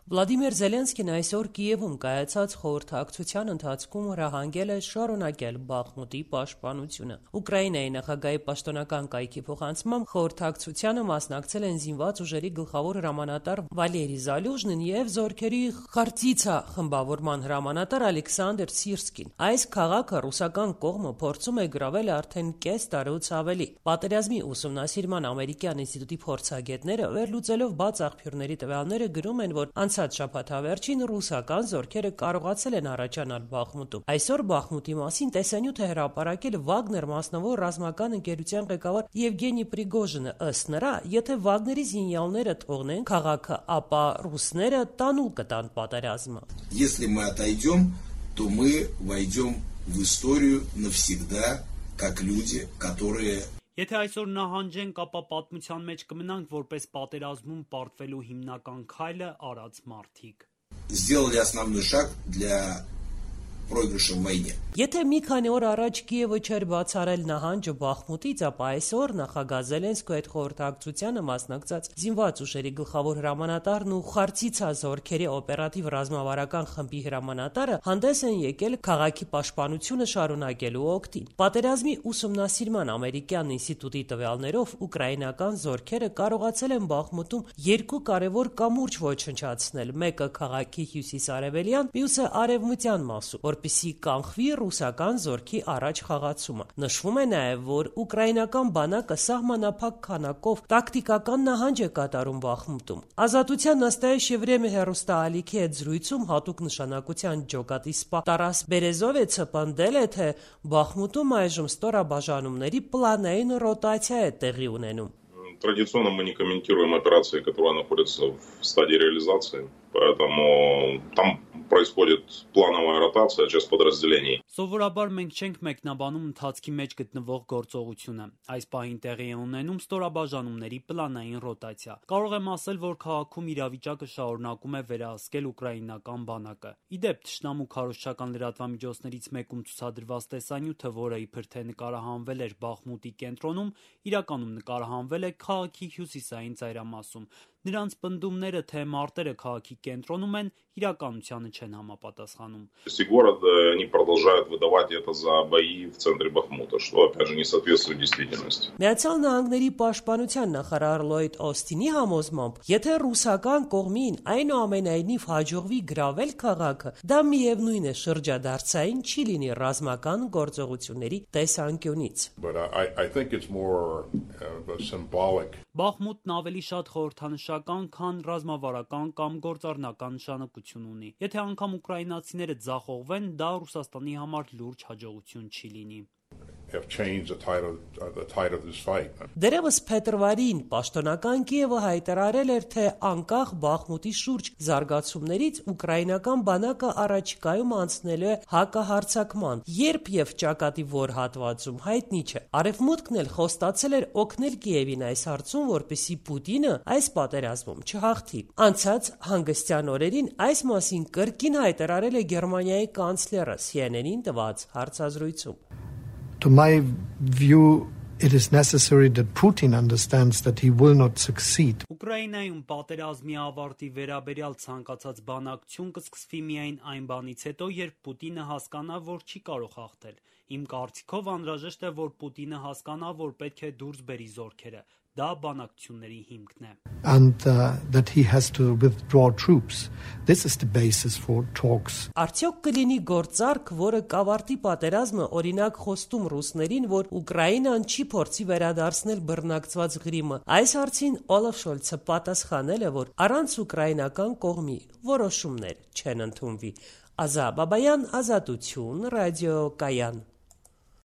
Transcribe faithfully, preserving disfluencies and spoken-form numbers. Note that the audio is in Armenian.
Վլադիմիր Զելենսկին այսօր Կիևում կայացած խորհրդակցության ընթացքում հրահանգել է շարունակել Բախմուտի պաշտպանությունը։ Ուկրաինայի նախագահի պաշտոնական կայքի փոխանցմամբ խորհրդակցությանը մասնակցել են զինված ուժերի գլխավոր հրամանատար Վալերի Զալյուժնին եւ զորքերի Խարտիցա խմբավորման հրամանատար Ալեքսանդր Սիրսկին։ Այս քաղաքը ռուսական կողմը փորձում է գրավել արդեն կես տարուց ավելի։ Պատերազմի ուսումնասիրման ամերիկյան ինստիտուտի փորձագետները վերլուծելով բաց աղբյուրների տվյալները գրում են, որ անցած շաբաթավերջին ռուսական զորքերը կարողացել են առաջանալ Բախմուտում։ Այսօր Բախմուտի մասին տեսանյութ է հրապարակել Վագներ մասնավոր ռազմական ընկերության ղեկավար Եվգենի Պրիգոժինը։ Ըստ նրա, եթե Վագների զինյալները թողնեն քաղաքը, ապա ռուսները տանուլ կտան պատերազմը։ Если мы отойдем, то мы войдем в историю навсегда, как люди, которые Եթե այսօր նահանջենք, ապա պատմության մեջ կմնանք որպես պատերազմում պարտվելու հիմնական քայլը արած մարդիկ։ сделали основной шаг для проигрыша в войне. Եթե մի քանի օր առաջ Կիևը չէր բացառել նահանջը Բախմուտից, ապա այսօր նախագահ Զելենսկու հետ խորհրդակցությանը մասնակցած զինված ուժերի գլխավոր հրամանատարն ու Խարտիցա զորքերի օպերատիվ ռազմավարական խմբի հրամանատարը հանդես են եկել քաղաքի պաշտպանությունը շարունակելու օգտին։ Պատերազմի ուսումնասիրման ամերիկյան ինստիտուտի տվյալներով ուկրաինական զորքերը կարողացել են Բախմուտում երկու կարևոր կամուրջ ոչնչացնել՝ մեկը քաղաքի հյուսիս-արևելյան, մյուսը արևմտյան մասում, որպեսզի կանխվի ռուսական զորքի առաջ խաղացումը։ Նշվում է նաև, որ ուկրաինական բանակը սահմանափակ քանակով տակտիկական նահանջ է կատարում Բախմուտում։ Ազատության նստայիշ Եվրեմի հեռուստաալիքի հետ զրույցում հատուկ նշանակության ջոկատիսպա Տարաս Բերեզովիցը պնդել է, թե Բախմուտում այժմ ստորաբաժանումների պլանային ռոտացիա է տեղի ունենում։ Традиционно мы не комментируем операции, которые находятся в стадии реализации, поэтому там происходит плановая ротация часть подразделений. Սովորաբար մենք չենք մեկնաբանում ընթացքի մեջ գտնվող գործողությունը։ Այս պահին տեղի է ունենում ստորաբաժանումների պլանային ռոտացիա։ Կարող եմ ասել, որ քաղաքում իրավիճակը շարունակում է վերահսկել ուկրաինական բանակը։ Իդեպ թշնամու քարոզչական լրատվամիջոցներից մեկում ցուցադրված տեսանյութը, որը իբր թե նկարահանվել էր Բախմուտի կենտրոնում, իրականում նկարահանվել է քաղաքի հյուսիսային ծայրամասում։ Նրանց պնդումները, թե մարտերը քաղաքի կենտրոնում են, իրականությանը չեն համապատասխանում։ Если город они продолжают выдавать это за бои в центре Бахмута, что опять же не соответствует действительности. Միացյալ Նահանգների պաշտպանության նախարար Լոյդ Օստինի համոզմամբ, եթե ռուսական կողմին այնուամենայնիվ հաջողվի գրավել քաղաքը, դա միևնույն է շրջադարձային չի լինի ռազմական գործողությունների տեսանկյունից։ But I I think it's more uh, symbolic. Բախմուտն ավելի շատ խորհրդանշական, քան ռազմավարական կամ գործառնական նշանակություն ունի։ Եթե անգամ ուկրաինացիները ձախողվեն, դա Ռուսաստանի համար լուրջ հաջողություն չի լինի։ Have changed the tide of uh, the tide of this fight. Դերևս փետրվարին պաշտոնական Կիևը հայտարարել էր, թե անկախ Բախմուտի շուրջ զարգացումներից ուկրաինական բանակը առաջիկայում անցնելու է հակահարձակման, երբ եւ ճակատի որ հատվածում հայտնի չէ։ Արևմուտքն էլ խոստացել էր օգնել Կիևին այս հարցում, որպեսզի Պուտինը այս պատերազմում չհաղթի։ Անցած հանգստյան օրերին այս մասին կրկին հայտարարել է Գերմանիայի կանցլերը C N N-ին տված հարցազրույցում։ To my view, it is necessary that Putin understands that he will not succeed. Ուկրաինայում պատերազմի ավարտի վերաբերյալ ցանկացած բանակցություն կսկսվի միայն այն բանից հետո, երբ Պուտինը հասկանա, որ չի կարող հաղթել։ Իմ կարծիքով անհրաժեշտ է, որ Պուտինը հասկանա, որ պետք է դուրս բերի զորքերը։ Դա բանակցությունների հիմքն է։ And uh, that he has to withdraw troops. This is the basis for talks. Արդյոք կլինի գործարք, որը կավարտի պատերազմը, օրինակ խոստում ռուսներին, որ Ուկրաինան չի փորձի վերադարձնել բռնակցված Ղրիմը։ Այս հարցին Օլաֆ Շոլցը պատասխանել է, որ առանց ուկրաինական կողմի որոշումներ չեն ընդունվի։ Ազա Բաբայան, Ազատություն, ռադիո Կայան։